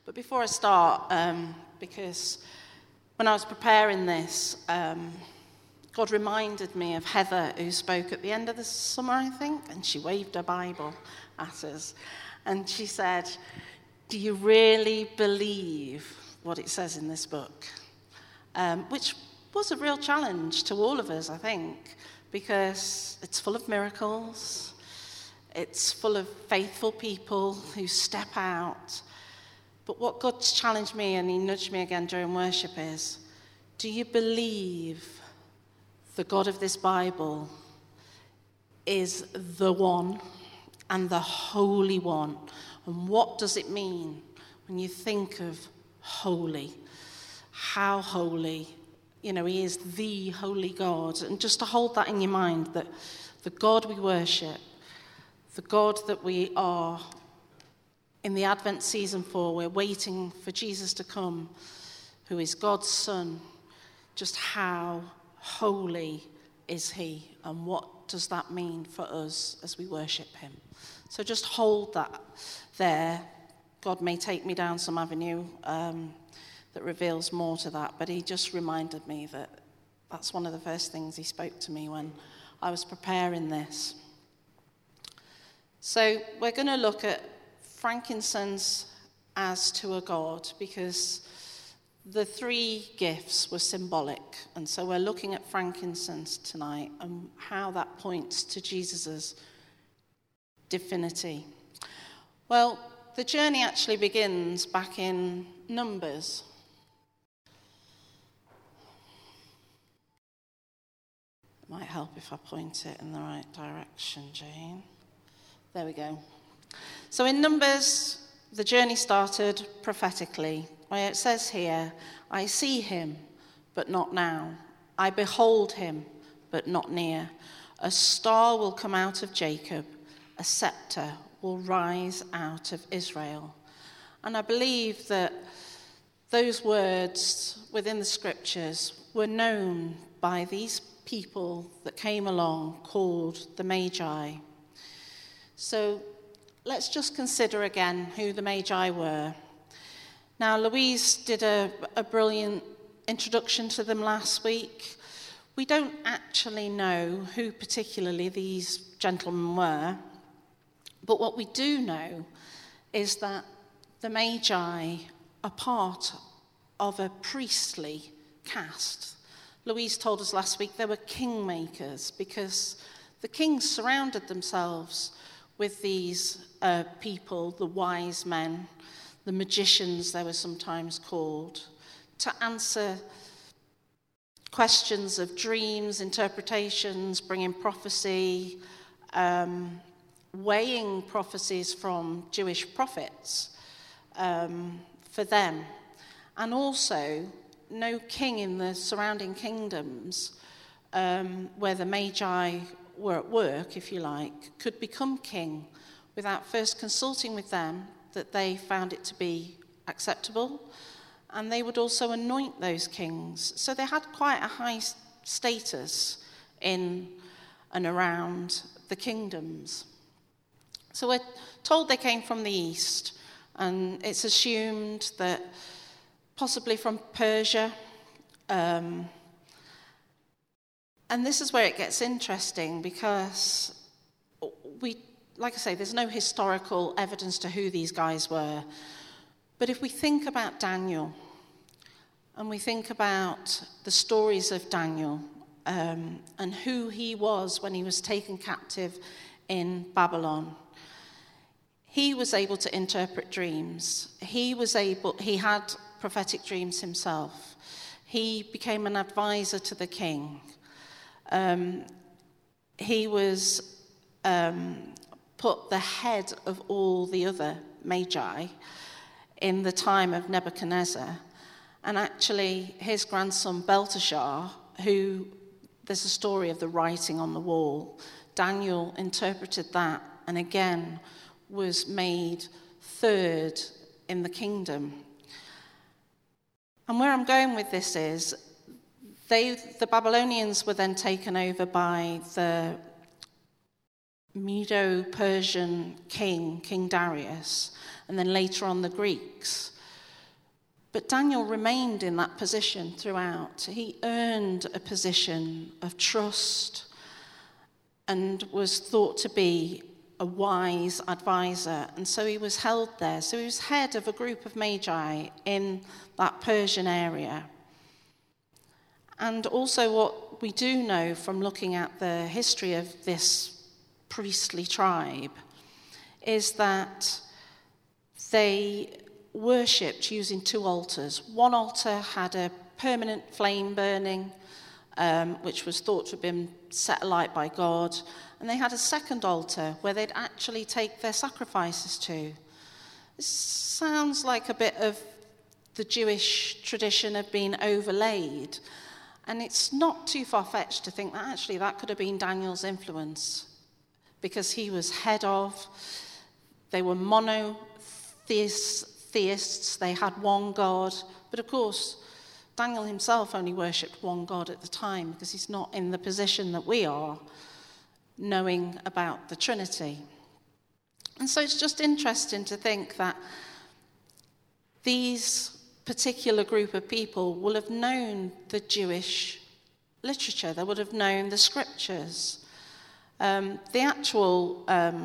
But before I start, because when I was preparing this, God reminded me of Heather, who spoke at the end of the summer, I think, and she waved her Bible at us. And she said, "Do you really believe what it says in this book?" Which was a real challenge to all of us, I think, because it's full of miracles. It's full of faithful people who step out. But what God's challenged me, and he nudged me again during worship, is, do you believe the God of this Bible is the one and the Holy One? And what does it mean when you think of holy? How holy? You know, he is the holy God. And just to hold that in your mind, that the God we worship, the God that we are in the Advent season for, we're waiting for Jesus to come, who is God's Son. Just how holy is he, and what does that mean for us as we worship him? So just hold that there. God may take me down some avenue that reveals more to that, but he just reminded me that that's one of the first things he spoke to me when I was preparing this. So we're going to look at frankincense as to a god, because the three gifts were symbolic, and so we're looking at frankincense tonight and how that points to Jesus' divinity. Well, the journey actually begins back in Numbers. It might help if I point it in the right direction, Jane. There we go. So in Numbers, the journey started prophetically, where it says here, "I see him, but not now. I behold him, but not near. A star will come out of Jacob, a scepter will rise out of Israel." And I believe that those words within the scriptures were known by these people that came along called the Magi. So let's just consider again who the Magi were. Now, Louise did a brilliant introduction to them last week. We don't actually know who particularly these gentlemen were, but what we do know is that the Magi are part of a priestly caste. Louise told us last week they were kingmakers, because the kings surrounded themselves with these people, the wise men, the magicians they were sometimes called, to answer questions of dreams, interpretations, bringing prophecy, weighing prophecies from Jewish prophets for them. And also, no king in the surrounding kingdoms where the Magi were at work, if you like, could become king without first consulting with them that they found it to be acceptable. And they would also anoint those kings. So they had quite a high status in and around the kingdoms. So we're told they came from the east, and it's assumed that possibly from Persia. And this is where it gets interesting, because like I say, there's no historical evidence to who these guys were. But if we think about Daniel, and we think about the stories of Daniel, and who he was when he was taken captive in Babylon, he was able to interpret dreams. He had prophetic dreams himself. He became an advisor to the king. He was put the head of all the other Magi in the time of Nebuchadnezzar. And actually, his grandson Belteshazzar, who there's a story of the writing on the wall, Daniel interpreted that, and again was made third in the kingdom. And where I'm going with this is, the Babylonians were then taken over by the Medo-Persian king, King Darius, and then later on the Greeks. But Daniel remained in that position throughout. He earned a position of trust and was thought to be a wise advisor. And so he was held there. So he was head of a group of magi in that Persian area. And also what we do know from looking at the history of this priestly tribe is that they worshipped using two altars. One altar had a permanent flame burning, which was thought to have been set alight by God. And they had a second altar where they'd actually take their sacrifices to. This sounds like a bit of the Jewish tradition of being overlaid. And it's not too far-fetched to think that actually that could have been Daniel's influence, because he was head of, they were monotheists, they had one God. But of course, Daniel himself only worshipped one God at the time, because he's not in the position that we are, knowing about the Trinity. And so it's just interesting to think that these particular group of people will have known the Jewish literature. They would have known the scriptures. The actual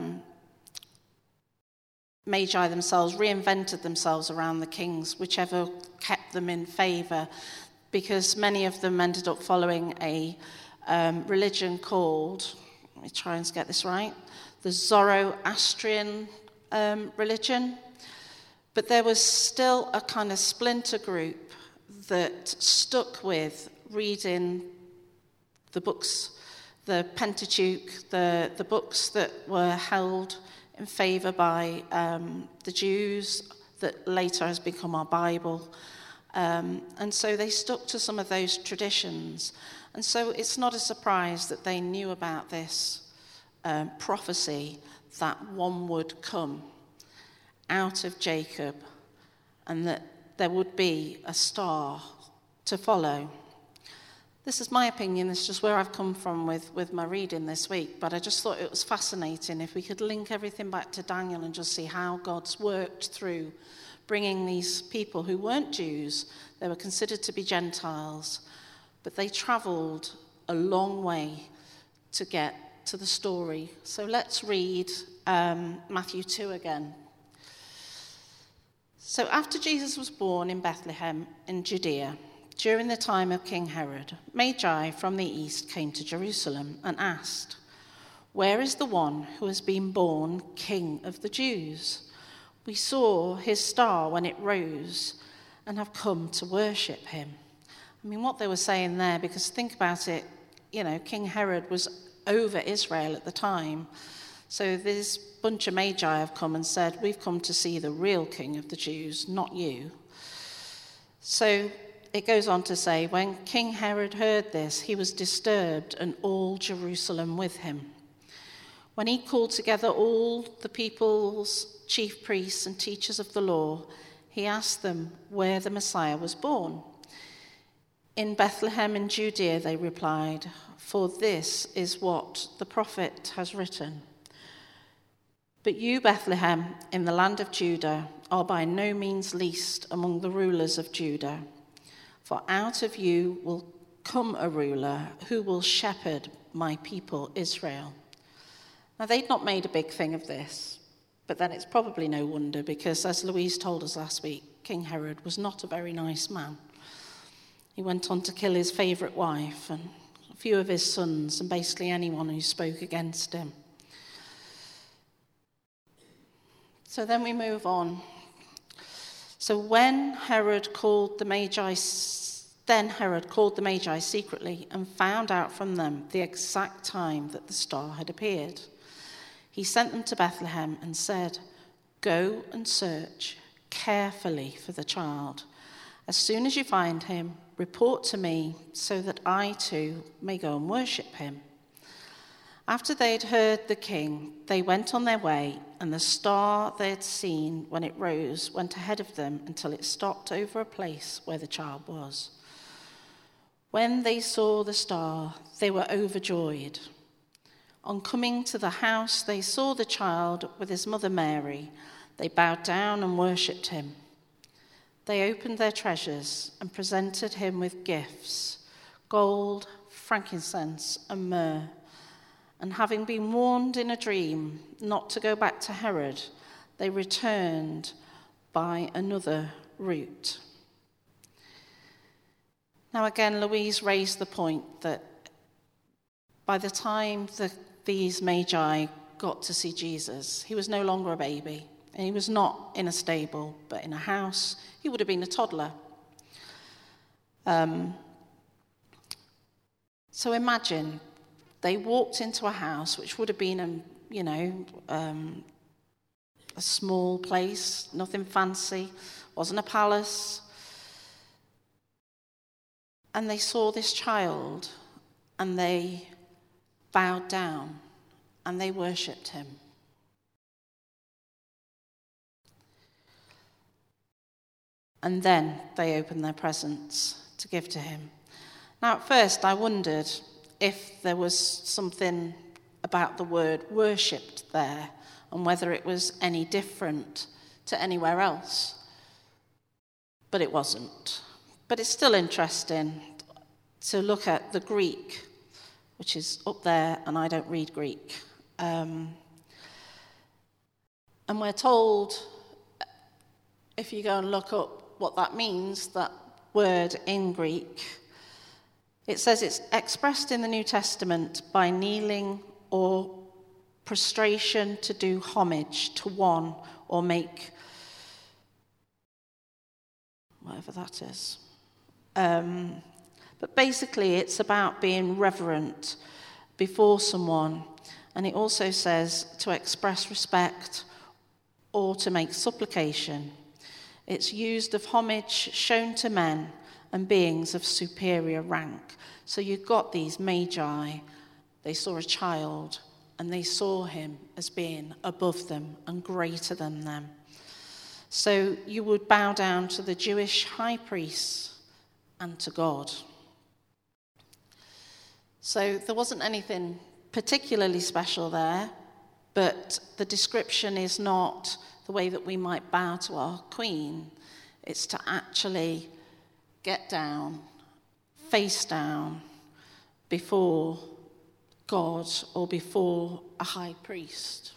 Magi themselves reinvented themselves around the kings, whichever kept them in favour, because many of them ended up following a religion called, let me try and get this right, the Zoroastrian religion. But there was still a kind of splinter group that stuck with reading the books, the Pentateuch, the books that were held in favour by the Jews, that later has become our Bible. And so they stuck to some of those traditions. And so it's not a surprise that they knew about this prophecy that one would come out of Jacob, and that there would be a star to follow. This is my opinion. This is just where I've come from with my reading this week, but I just thought it was fascinating if we could link everything back to Daniel and just see how God's worked through bringing these people who weren't Jews. They were considered to be Gentiles, but they travelled a long way to get to the story. So let's read Matthew 2 again. So after Jesus was born in Bethlehem in Judea, during the time of King Herod, Magi from the east came to Jerusalem and asked, "Where is the one who has been born King of the Jews? We saw his star when it rose and have come to worship him." I mean, what they were saying there, because think about it, King Herod was over Israel at the time. So this bunch of Magi have come and said, "We've come to see the real King of the Jews, not you." So it goes on to say, when King Herod heard this, he was disturbed, and all Jerusalem with him. When he called together all the people's chief priests and teachers of the law, he asked them where the Messiah was born. "In Bethlehem in Judea," they replied, "for this is what the prophet has written. But you, Bethlehem, in the land of Judah, are by no means least among the rulers of Judah. For out of you will come a ruler who will shepherd my people Israel." Now, they'd not made a big thing of this, but then it's probably no wonder, because as Louise told us last week, King Herod was not a very nice man. He went on to kill his favourite wife and a few of his sons, and basically anyone who spoke against him. So then we move on. So then Herod called the Magi secretly and found out from them the exact time that the star had appeared. He sent them to Bethlehem and said, "Go and search carefully for the child. As soon as you find him, report to me so that I too may go and worship him." After they had heard the king, they went on their way, and the star they had seen when it rose went ahead of them until it stopped over a place where the child was. When they saw the star, they were overjoyed. On coming to the house, they saw the child with his mother Mary. They bowed down and worshipped him. They opened their treasures and presented him with gifts, gold, frankincense, and myrrh. And having been warned in a dream not to go back to Herod, they returned by another route. Now again, Louise raised the point that by the time these magi got to see Jesus, he was no longer a baby. And he was not in a stable, but in a house. He would have been a toddler. So imagine they walked into a house, which would have been, a small place, nothing fancy, wasn't a palace. And they saw this child, and they bowed down, and they worshipped him. And then they opened their presents to give to him. Now, at first, I wondered if there was something about the word worshipped there and whether it was any different to anywhere else. But it wasn't. But it's still interesting to look at the Greek, which is up there, and I don't read Greek. And we're told, if you go and look up what that means, that word in Greek, it says it's expressed in the New Testament by kneeling or prostration to do homage to one or make whatever that is. But basically it's about being reverent before someone, and it also says to express respect or to make supplication. It's used of homage shown to men and beings of superior rank. So you've got these magi. They saw a child, and they saw him as being above them and greater than them. So you would bow down to the Jewish high priests and to God. So there wasn't anything particularly special there, but the description is not the way that we might bow to our queen. It's to actually get down, face down, before God or before a high priest.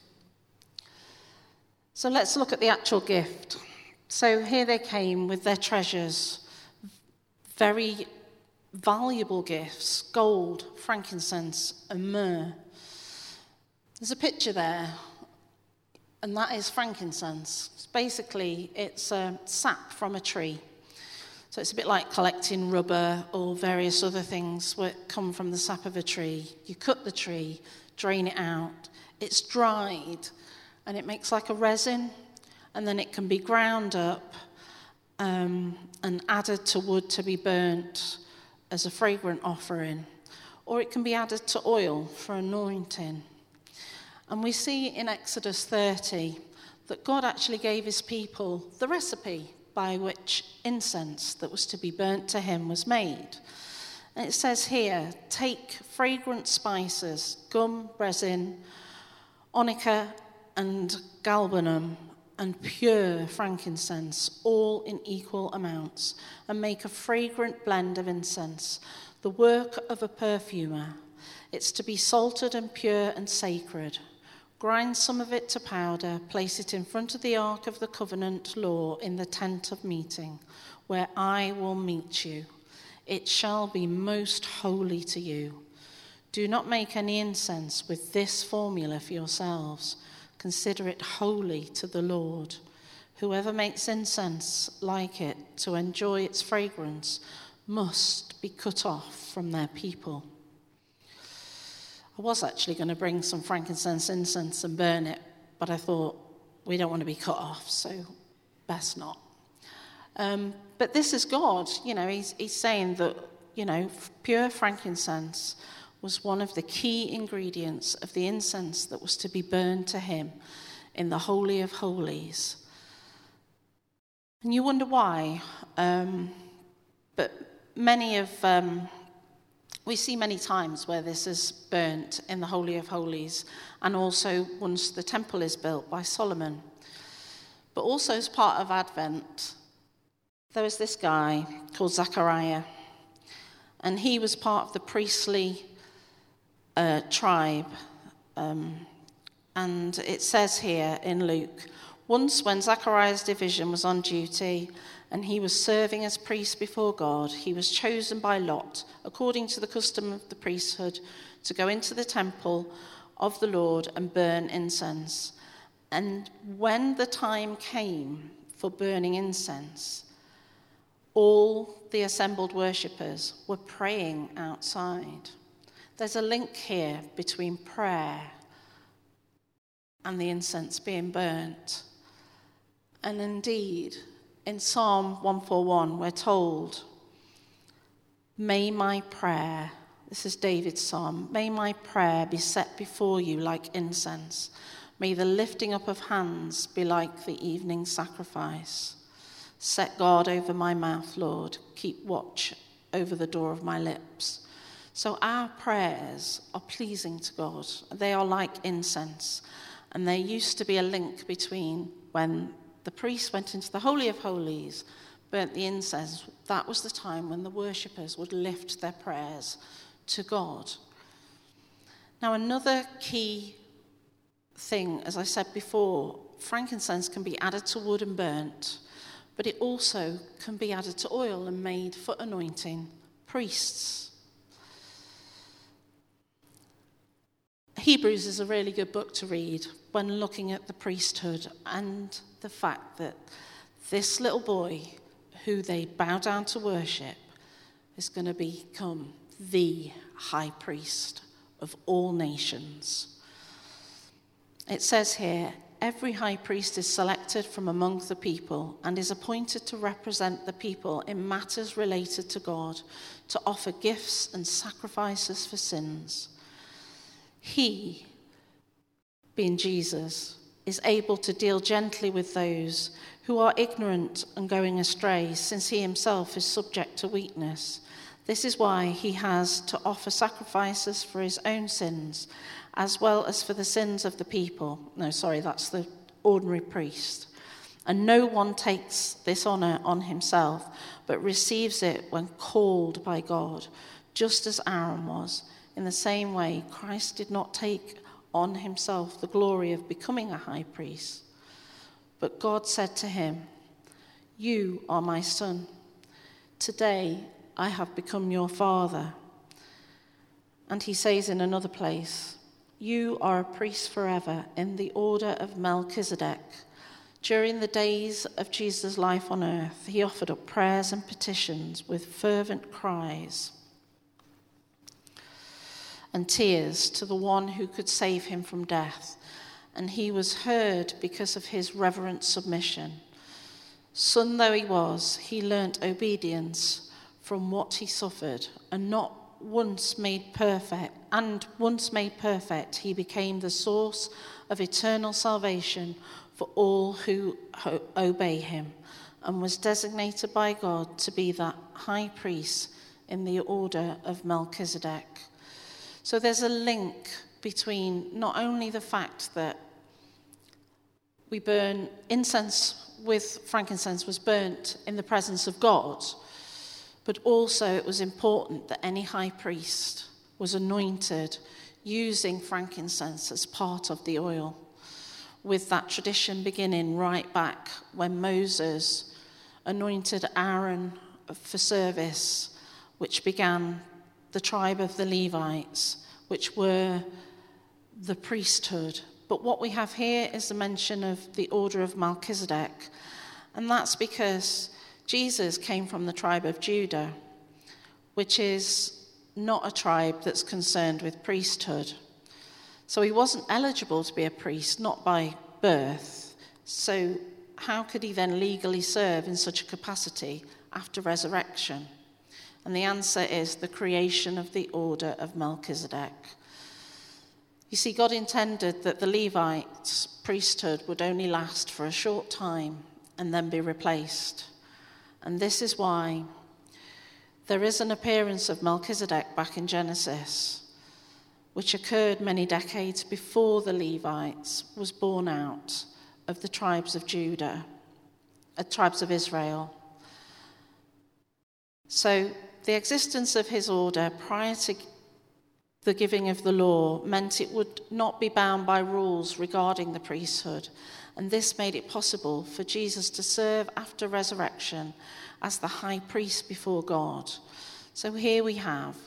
So let's look at the actual gift. So here they came with their treasures, very valuable gifts, gold, frankincense, and myrrh. There's a picture there, and that is frankincense. Basically, it's a sap from a tree. So it's a bit like collecting rubber or various other things that come from the sap of a tree. You cut the tree, drain it out. It's dried, and it makes like a resin, and then it can be ground up and added to wood to be burnt as a fragrant offering, or it can be added to oil for anointing. And we see in Exodus 30 that God actually gave his people the recipe by which incense that was to be burnt to him was made. And it says here, take fragrant spices, gum, resin, onycha, and galbanum, and pure frankincense, all in equal amounts, and make a fragrant blend of incense, the work of a perfumer. It's to be salted and pure and sacred. Grind some of it to powder, place it in front of the ark of the covenant law in the tent of meeting, where I will meet you. It shall be most holy to you. Do not make any incense with this formula for yourselves. Consider it holy to the Lord. Whoever makes incense like it to enjoy its fragrance must be cut off from their people. I was actually going to bring some frankincense incense and burn it, but I thought we don't want to be cut off, so best not. But this is God, he's saying that, pure frankincense was one of the key ingredients of the incense that was to be burned to him in the Holy of Holies. And you wonder why, but we see many times where this is burnt in the Holy of Holies, and also once the temple is built by Solomon. But also as part of Advent, There was this guy called Zechariah, and he was part of the priestly tribe. And it says here in Luke, once when Zechariah's division was on duty and he was serving as priest before God, he was chosen by lot, according to the custom of the priesthood, to go into the temple of the Lord and burn incense. And when the time came for burning incense, all the assembled worshippers were praying outside. There's a link here between prayer and the incense being burnt. And indeed, in Psalm 141, we're told, may my prayer, this is David's psalm, may my prayer be set before you like incense. May the lifting up of hands be like the evening sacrifice. Set guard over my mouth, Lord. Keep watch over the door of my lips. So our prayers are pleasing to God. They are like incense. And there used to be a link between when the priest went into the Holy of Holies, burnt the incense. That was the time when the worshippers would lift their prayers to God. Now, another key thing, as I said before, frankincense can be added to wood and burnt, but it also can be added to oil and made for anointing priests. Hebrews is a really good book to read when looking at the priesthood and the fact that this little boy who they bow down to worship is going to become the high priest of all nations. It says here, every high priest is selected from among the people and is appointed to represent the people in matters related to God, to offer gifts and sacrifices for sins. He, being Jesus, is able to deal gently with those who are ignorant and going astray, since he himself is subject to weakness. This is why he has to offer sacrifices for his own sins, as well as for the sins of the people. No, sorry, that's the ordinary priest. And no one takes this honor on himself, but receives it when called by God, just as Aaron was. In the same way, Christ did not take on himself the glory of becoming a high priest. But God said to him, "You are my son. Today I have become your father." And he says in another place, "You are a priest forever in the order of Melchizedek." During the days of Jesus' life on earth, he offered up prayers and petitions with fervent cries and tears to the one who could save him from death, and he was heard because of his reverent submission. Son though he was, he learnt obedience from what he suffered, and once made perfect, he became the source of eternal salvation for all who obey him, and was designated by God to be that high priest in the order of Melchizedek. So there's a link between not only the fact that we burn incense with frankincense was burnt in the presence of God, but also it was important that any high priest was anointed using frankincense as part of the oil, with that tradition beginning right back when Moses anointed Aaron for service, which began the tribe of the Levites, which were the priesthood. But what we have here is the mention of the order of Melchizedek, and that's because Jesus came from the tribe of Judah, which is not a tribe that's concerned with priesthood. So he wasn't eligible to be a priest, not by birth. So how could he then legally serve in such a capacity after resurrection? And the answer is the creation of the order of Melchizedek. You see, God intended that the Levites' priesthood would only last for a short time and then be replaced. And this is why there is an appearance of Melchizedek back in Genesis, which occurred many decades before the Levites was born out of the tribes of Judah, tribes of Israel. So the existence of his order prior to the giving of the law meant it would not be bound by rules regarding the priesthood, and this made it possible for Jesus to serve after resurrection as the high priest before God. So here we have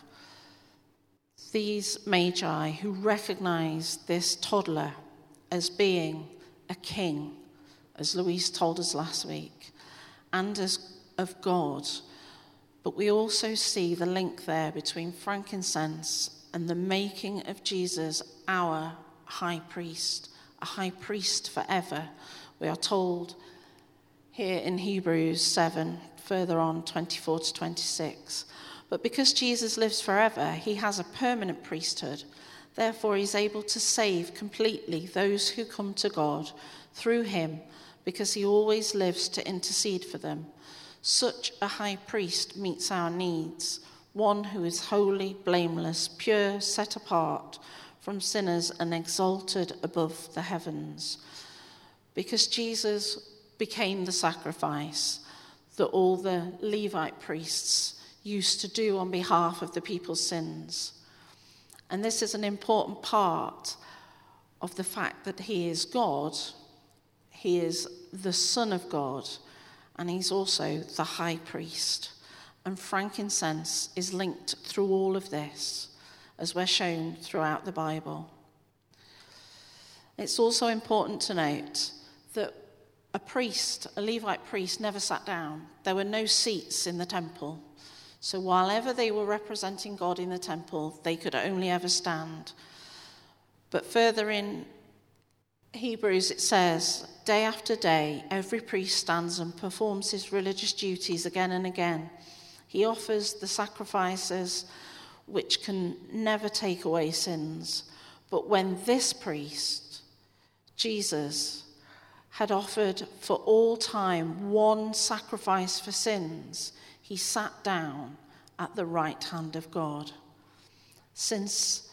these magi who recognize this toddler as being a king, as Louise told us last week, and as of God. But we also see the link there between frankincense and the making of Jesus our high priest, a high priest forever. We are told here in Hebrews 7, further on, 24 to 26. But because Jesus lives forever, he has a permanent priesthood. Therefore, he's able to save completely those who come to God through him, because he always lives to intercede for them. Such a high priest meets our needs, one who is holy, blameless, pure, set apart from sinners and exalted above the heavens. Because Jesus became the sacrifice that all the Levite priests used to do on behalf of the people's sins. And this is an important part of the fact that he is God, he is the Son of God, and he's also the high priest. And frankincense is linked through all of this, as we're shown throughout the Bible. It's also important to note that a priest, a Levite priest, never sat down. There were no seats in the temple. So while ever they were representing God in the temple, they could only ever stand. But further in Hebrews it says, day after day, every priest stands and performs his religious duties again and again. He offers the sacrifices which can never take away sins. But when this priest, Jesus, had offered for all time one sacrifice for sins, he sat down at the right hand of God. Since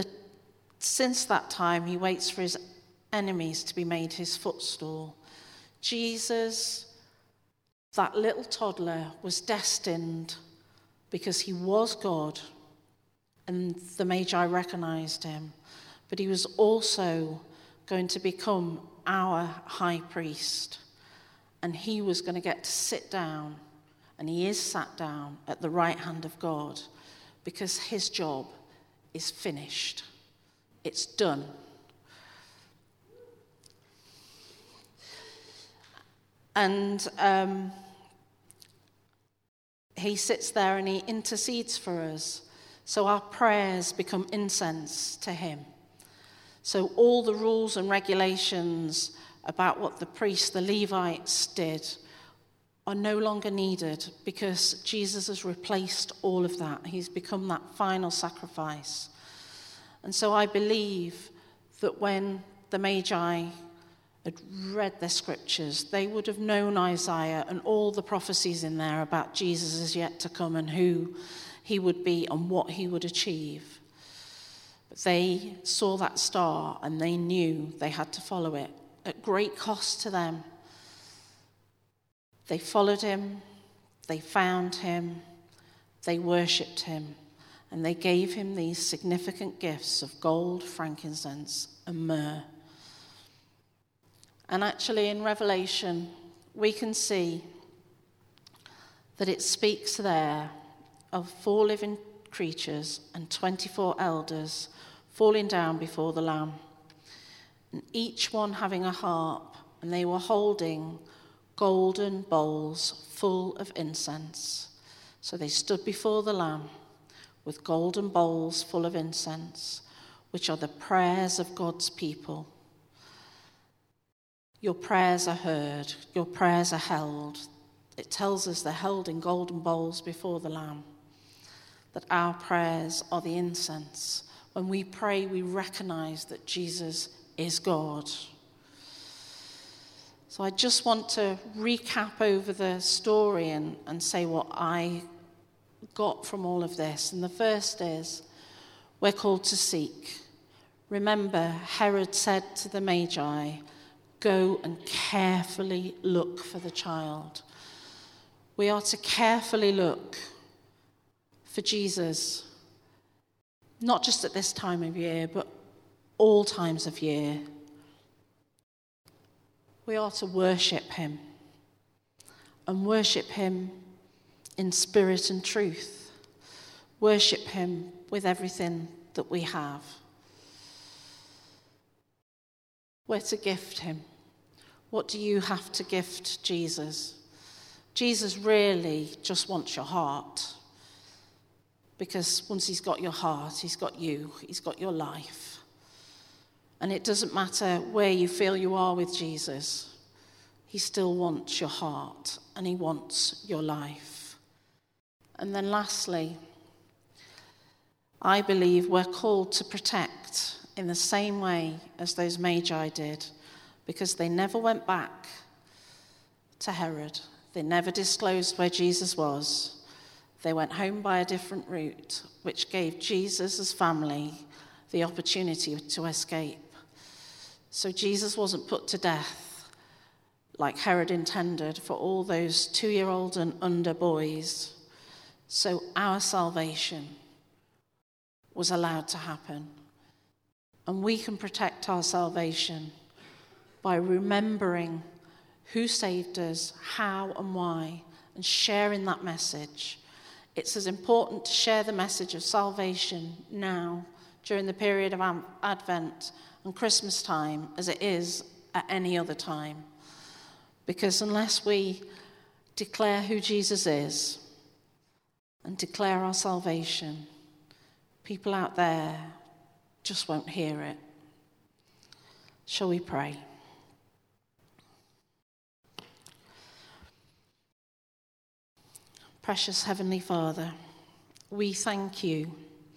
that time, he waits for his enemies to be made his footstool. Jesus, that little toddler, was destined because he was God, and the Magi recognized him. But he was also going to become our high priest, and he was going to get to sit down, and he is sat down at the right hand of God, because his job is finished. It's done. And he sits there and he intercedes for us. So our prayers become incense to him. So all the rules and regulations about what the priests, the Levites, did are no longer needed, because Jesus has replaced all of that. He's become that final sacrifice. And so I believe that when the Magi had read their scriptures, they would have known Isaiah and all the prophecies in there about Jesus is yet to come and who he would be and what he would achieve. But they saw that star and they knew they had to follow it at great cost to them. They followed him, they found him, they worshipped him, and they gave him these significant gifts of gold, frankincense, and myrrh. And actually in Revelation, we can see that it speaks there of 4 living creatures and 24 elders falling down before the Lamb, and each one having a harp, and they were holding golden bowls full of incense. So they stood before the Lamb with golden bowls full of incense, which are the prayers of God's people. Your prayers are heard, your prayers are held. It tells us they're held in golden bowls before the Lamb, that our prayers are the incense. When we pray, we recognize that Jesus is God. So I just want to recap over the story and say what I got from all of this. And the first is, we're called to seek. Remember, Herod said to the Magi, go and carefully look for the child. We are to carefully look for Jesus, not just at this time of year, but all times of year. We are to worship him, and worship him in spirit and truth. Worship him with everything that we have. We're to gift him. What do you have to gift Jesus? Jesus really just wants your heart. Because once he's got your heart, he's got you, he's got your life. And it doesn't matter where you feel you are with Jesus, he still wants your heart and he wants your life. And then lastly, I believe we're called to protect in the same way as those Magi did, because they never went back to Herod. They never disclosed where Jesus was. They went home by a different route, which gave Jesus' family the opportunity to escape. So Jesus wasn't put to death like Herod intended for all those 2-year-old and under boys. So our salvation was allowed to happen. And we can protect our salvation by remembering who saved us, how and why, and sharing that message. It's as important to share the message of salvation now, during the period of Advent and Christmas time, as it is at any other time. Because unless we declare who Jesus is and declare our salvation, people out there just won't hear it. Shall we pray? Precious Heavenly Father, we thank you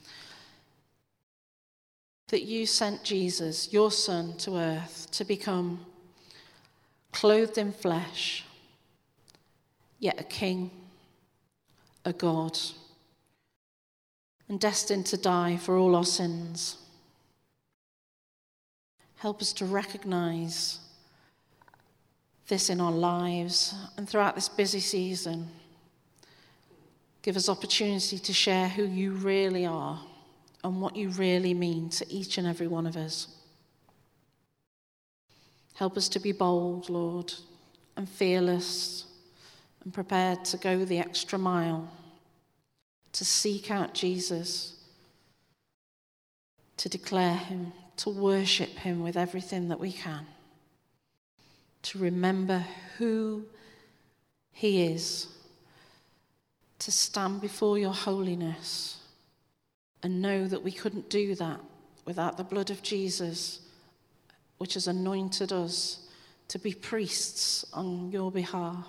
that you sent Jesus, your Son, to earth to become clothed in flesh, yet a king, a God, and destined to die for all our sins. Help us to recognize this in our lives, and throughout this busy season, give us opportunity to share who you really are and what you really mean to each and every one of us. Help us to be bold, Lord, and fearless and prepared to go the extra mile, to seek out Jesus, to declare him, to worship him with everything that we can, to remember who he is, to stand before your holiness and know that we couldn't do that without the blood of Jesus, which has anointed us to be priests on your behalf.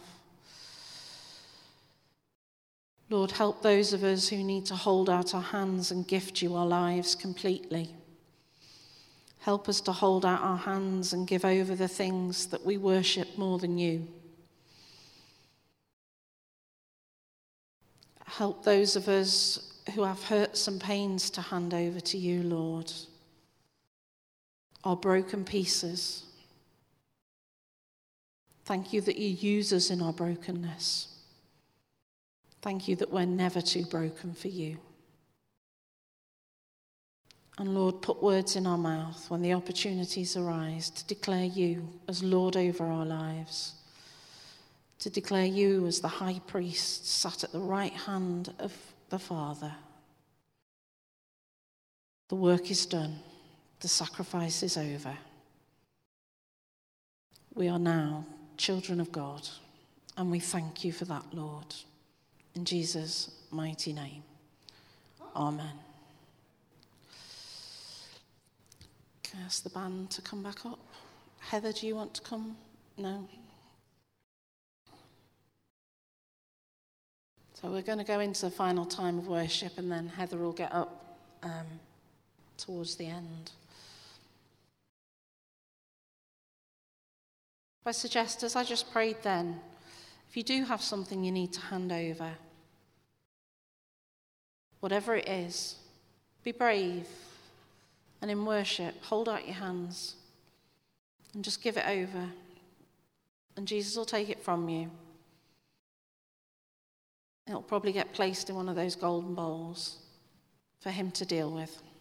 Lord, help those of us who need to hold out our hands and gift you our lives completely. Help us to hold out our hands and give over the things that we worship more than you. Help those of us who have hurts and pains to hand over to you, Lord. Our broken pieces. Thank you that you use us in our brokenness. Thank you that we're never too broken for you. And Lord, put words in our mouth when the opportunities arise to declare you as Lord over our lives, to declare you as the high priest sat at the right hand of the Father. The work is done. The sacrifice is over. We are now children of God, and we thank you for that, Lord. In Jesus' mighty name. Amen. Can I ask the band to come back up? Heather, do you want to come? No? So we're going to go into the final time of worship, and then Heather will get up towards the end. I suggest, as I just prayed then, if you do have something you need to hand over, whatever it is, be brave, and in worship, hold out your hands and just give it over, and Jesus will take it from you. It'll probably get placed in one of those golden bowls for him to deal with.